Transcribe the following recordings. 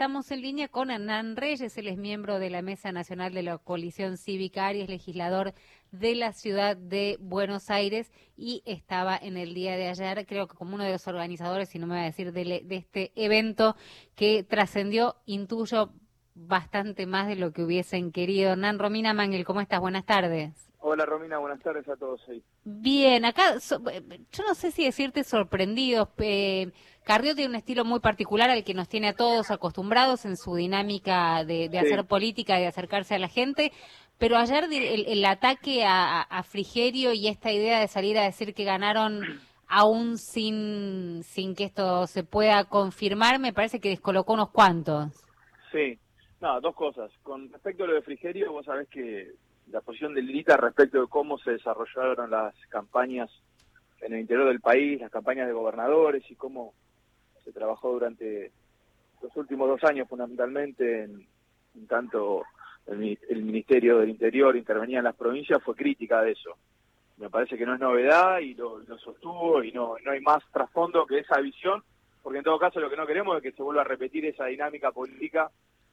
estamos en línea con Hernán Reyes, él es miembro de la Mesa Nacional de la Coalición Cívica ARI, es legislador de la ciudad de Buenos Aires y estaba en el día de ayer, creo que como uno de los organizadores, si no me va a decir, de este evento que trascendió, intuyo, bastante más de lo que hubiesen querido. Hernán, Romina Mangel, ¿cómo estás? Buenas tardes. Hola Romina, buenas tardes a todos ahí. Bien, acá, yo no sé si decirte sorprendidos. Carrió tiene un estilo muy particular al que nos tiene a todos acostumbrados en su dinámica de Sí. hacer política, de acercarse a la gente, pero ayer el ataque a Frigerio y esta idea de salir a decir que ganaron aún sin que esto se pueda confirmar, me parece que descolocó unos cuantos. Sí, no, dos cosas. Con respecto a lo de Frigerio, vos sabés que la posición de Lilita respecto de cómo se desarrollaron las campañas en el interior del país, las campañas de gobernadores y cómo se trabajó durante los últimos 2 años fundamentalmente en tanto el Ministerio del Interior intervenía en las provincias, fue crítica de eso. Me parece que no es novedad y lo sostuvo y no hay más trasfondo que esa visión, porque en todo caso lo que no queremos es que se vuelva a repetir esa dinámica política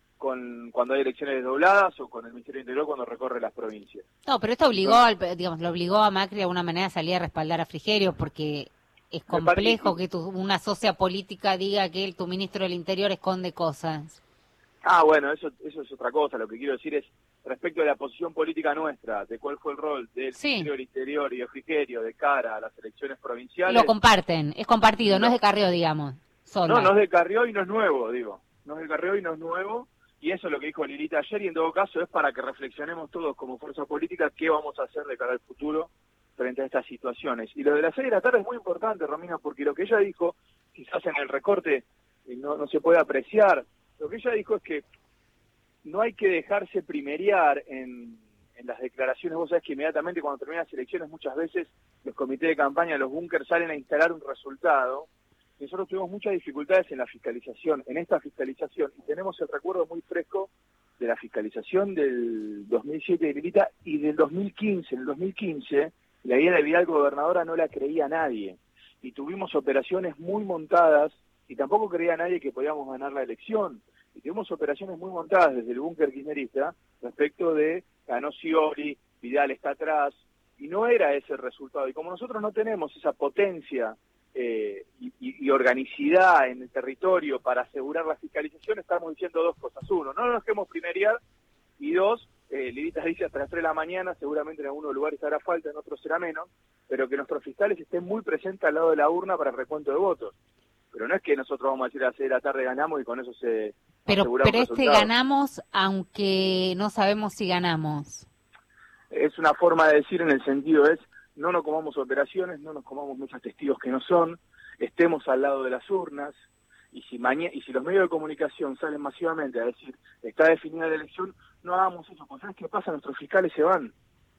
cuando hay elecciones desdobladas o con el Ministerio del Interior cuando recorre las provincias. No, pero esto obligó, lo obligó a Macri de alguna manera a salir a respaldar a Frigerio, porque es complejo que una socia política diga que tu ministro del Interior esconde cosas. Ah, bueno, eso es otra cosa. Lo que quiero decir es, respecto de la posición política nuestra, de cuál fue el rol del Ministerio del Interior y de Frigerio de cara a las elecciones provinciales. Lo comparten, es compartido, no es de Carrió, digamos. No es de Carrió y no es nuevo, digo. No es de Carrió y no es nuevo. Y eso es lo que dijo Lilita ayer, y en todo caso es para que reflexionemos todos como fuerza política qué vamos a hacer de cara al futuro frente a estas situaciones. Y lo de las 6 de la tarde es muy importante, Romina, porque lo que ella dijo, quizás en el recorte no se puede apreciar, lo que ella dijo es que no hay que dejarse primerear en las declaraciones. Vos sabés que inmediatamente cuando terminan las elecciones muchas veces los comités de campaña, los búnkers salen a instalar un resultado. Nosotros tuvimos muchas dificultades en la fiscalización, en esta fiscalización, y tenemos el recuerdo muy fresco de la fiscalización del 2007 de Lilita y del 2015. En el 2015, la idea de Vidal gobernadora no la creía nadie, y tuvimos operaciones muy montadas, y tampoco creía nadie que podíamos ganar la elección, y tuvimos operaciones muy montadas desde el búnker kirchnerista respecto de ganó Scioli, Vidal está atrás, y no era ese el resultado. Y como nosotros no tenemos esa potencia y organicidad en el territorio para asegurar la fiscalización, estamos diciendo dos cosas. Uno, no nos dejemos primerear, y dos, Lilita dice hasta las 3 de la mañana, seguramente en algunos lugares hará falta, en otros será menos, pero que nuestros fiscales estén muy presentes al lado de la urna para el recuento de votos. Pero no es que nosotros vamos a decir a las 6 de la tarde ganamos y con eso se asegura un resultado. Ganamos aunque no sabemos si ganamos. Es una forma de decir, en el sentido es, no nos comamos operaciones, no nos comamos muchos testigos que no son, estemos al lado de las urnas, y si los medios de comunicación salen masivamente a decir, está definida la elección, no hagamos eso, porque ¿sabes qué pasa? Nuestros fiscales se van.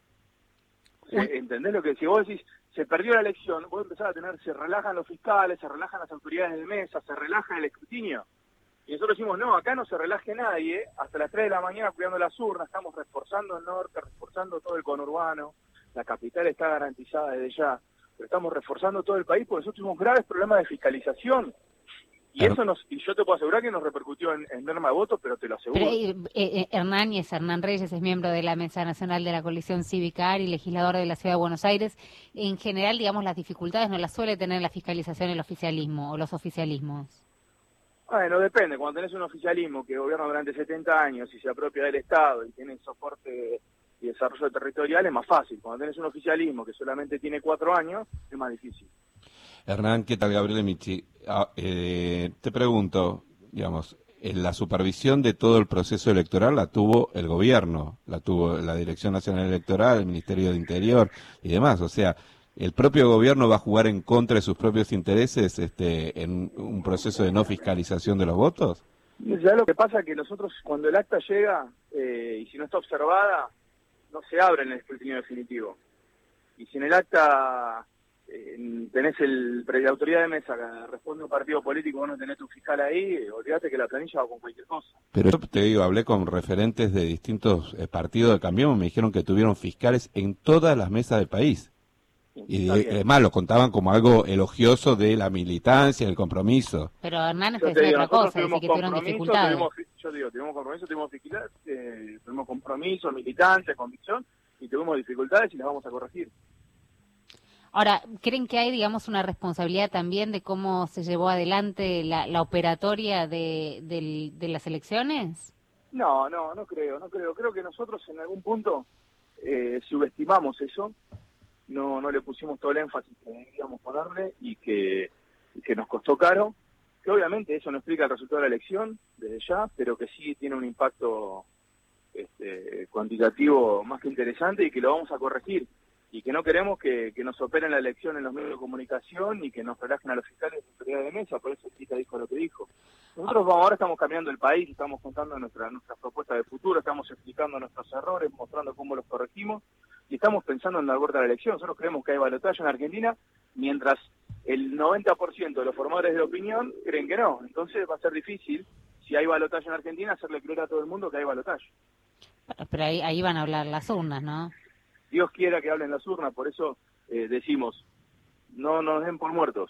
¿Entendés lo que si vos decís, se perdió la elección, vos empezás a se relajan los fiscales, se relajan las autoridades de mesa, se relaja el escrutinio? Y nosotros decimos, no, acá no se relaje nadie, hasta las 3 de la mañana cuidando las urnas, estamos reforzando el norte, reforzando todo el conurbano, la capital está garantizada desde ya, pero estamos reforzando todo el país porque nosotros tuvimos graves problemas de fiscalización. Y eso y yo te puedo asegurar que nos repercutió en merma de votos, pero te lo aseguro. Hernán Reyes es miembro de la Mesa Nacional de la Coalición Cívica ARI, legislador de la Ciudad de Buenos Aires. En general, digamos, las dificultades no las suele tener la fiscalización el oficialismo o los oficialismos. Bueno, depende. Cuando tenés un oficialismo que gobierna durante 70 años y se apropia del Estado y tiene soporte y desarrollo territorial, es más fácil. Cuando tenés un oficialismo que solamente tiene 4 años, es más difícil. Hernán, ¿qué tal? Gabriel Michi. Te pregunto, digamos, la supervisión de todo el proceso electoral la tuvo el gobierno, la tuvo la Dirección Nacional Electoral, el Ministerio de Interior y demás. O sea, ¿el propio gobierno va a jugar en contra de sus propios intereses en un proceso de no fiscalización de los votos? Ya lo que pasa es que nosotros, cuando el acta llega, y si no está observada, no se abre en el escrutinio definitivo. Y si en el acta tenés la autoridad de mesa que responde a un partido político, vos no tenés tu fiscal ahí, olvídate que la planilla va con cualquier cosa. Pero yo te digo, hablé con referentes de distintos partidos de Cambiemos, me dijeron que tuvieron fiscales en todas las mesas del país. Y además lo contaban como algo elogioso de la militancia, del compromiso. Pero Hernán decía otra cosa, decía que tuvieron dificultades. Tuvimos compromiso, tuvimos compromiso, militancia, convicción, y tuvimos dificultades y las vamos a corregir. Ahora, ¿creen que hay, digamos, una responsabilidad también de cómo se llevó adelante la operatoria de las elecciones? No creo. Creo que nosotros en algún punto subestimamos eso, no le pusimos todo el énfasis que deberíamos ponerle y que nos costó caro, que obviamente eso no explica el resultado de la elección desde ya, pero que sí tiene un impacto cuantitativo más que interesante y que lo vamos a corregir. Y que no queremos que nos operen la elección en los medios de comunicación y que nos relajen a los fiscales de autoridad de mesa, por eso Tita dijo lo que dijo. Nosotros ahora estamos cambiando el país, estamos contando nuestras propuestas de futuro, estamos explicando nuestros errores, mostrando cómo los corregimos y estamos pensando en dar vuelta a la elección. Nosotros creemos que hay balotaje en Argentina, mientras el 90% de los formadores de opinión creen que no. Entonces va a ser difícil, si hay balotaje en Argentina, hacerle creer a todo el mundo que hay balotaje. Pero ahí van a hablar las urnas, ¿no? Dios quiera que hablen las urnas, por eso decimos, no nos den por muertos.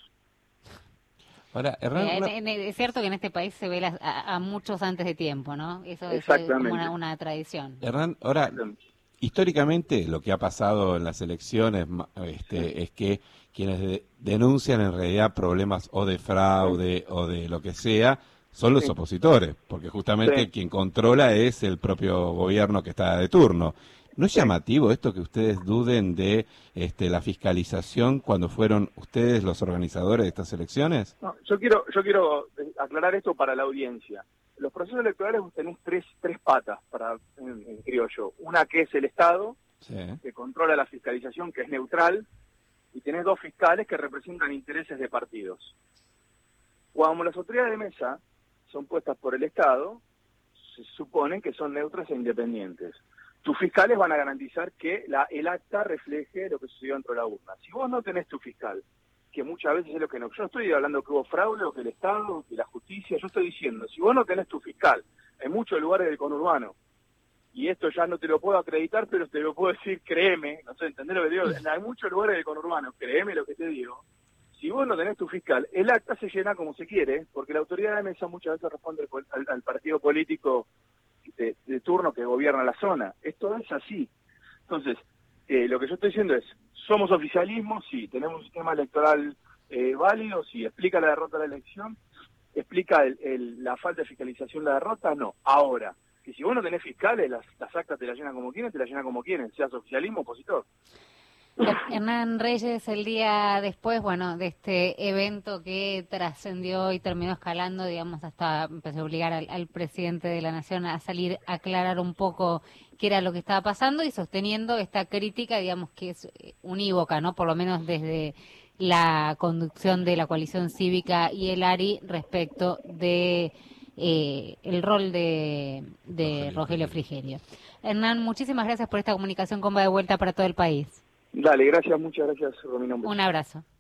Ahora, Hernán, es cierto que en este país se ve a muchos antes de tiempo, ¿no? Eso es como una tradición. Hernán, ahora, históricamente lo que ha pasado en las elecciones es que quienes denuncian en realidad problemas o de fraude o de lo que sea son los opositores, porque justamente quien controla es el propio gobierno que está de turno. ¿No es llamativo esto que ustedes duden de la fiscalización cuando fueron ustedes los organizadores de estas elecciones? No, yo quiero aclarar esto para la audiencia. Los procesos electorales vos tenés tres patas en criollo. Una que es el Estado, que controla la fiscalización, que es neutral, y tenés dos fiscales que representan intereses de partidos. Cuando las autoridades de mesa son puestas por el Estado, se supone que son neutras e independientes. Tus fiscales van a garantizar que el acta refleje lo que sucedió dentro de la urna. Si vos no tenés tu fiscal, que muchas veces es lo que no... Yo no estoy hablando que hubo fraude, o que el Estado, o que la justicia, yo estoy diciendo, si vos no tenés tu fiscal, en muchos lugares del conurbano, y esto ya no te lo puedo acreditar, pero te lo puedo decir, créeme, no sé, ¿entendés lo que te digo? Hay muchos lugares del conurbano, créeme lo que te digo, si vos no tenés tu fiscal, el acta se llena como se quiere, porque la autoridad de mesa muchas veces responde al partido político de turno que gobierna la zona. Esto es así. Entonces, lo que yo estoy diciendo es, somos oficialismo, sí, tenemos un sistema electoral válido, sí, explica la derrota de la elección, explica la falta de fiscalización de la derrota, no. Ahora, que si vos no tenés fiscales, las actas te las llenan como quieren, seas oficialismo o opositor. Hernán Reyes, el día después, bueno, de este evento que trascendió y terminó escalando, digamos, hasta empezó a obligar al presidente de la Nación a salir a aclarar un poco qué era lo que estaba pasando y sosteniendo esta crítica, digamos, que es unívoca, ¿no? Por lo menos desde la conducción de la coalición cívica y el ARI respecto de el rol de Rogelio Frigerio. Hernán, muchísimas gracias por esta comunicación con Va de Vuelta para todo el país. Dale, gracias, muchas gracias, Romina. Un abrazo.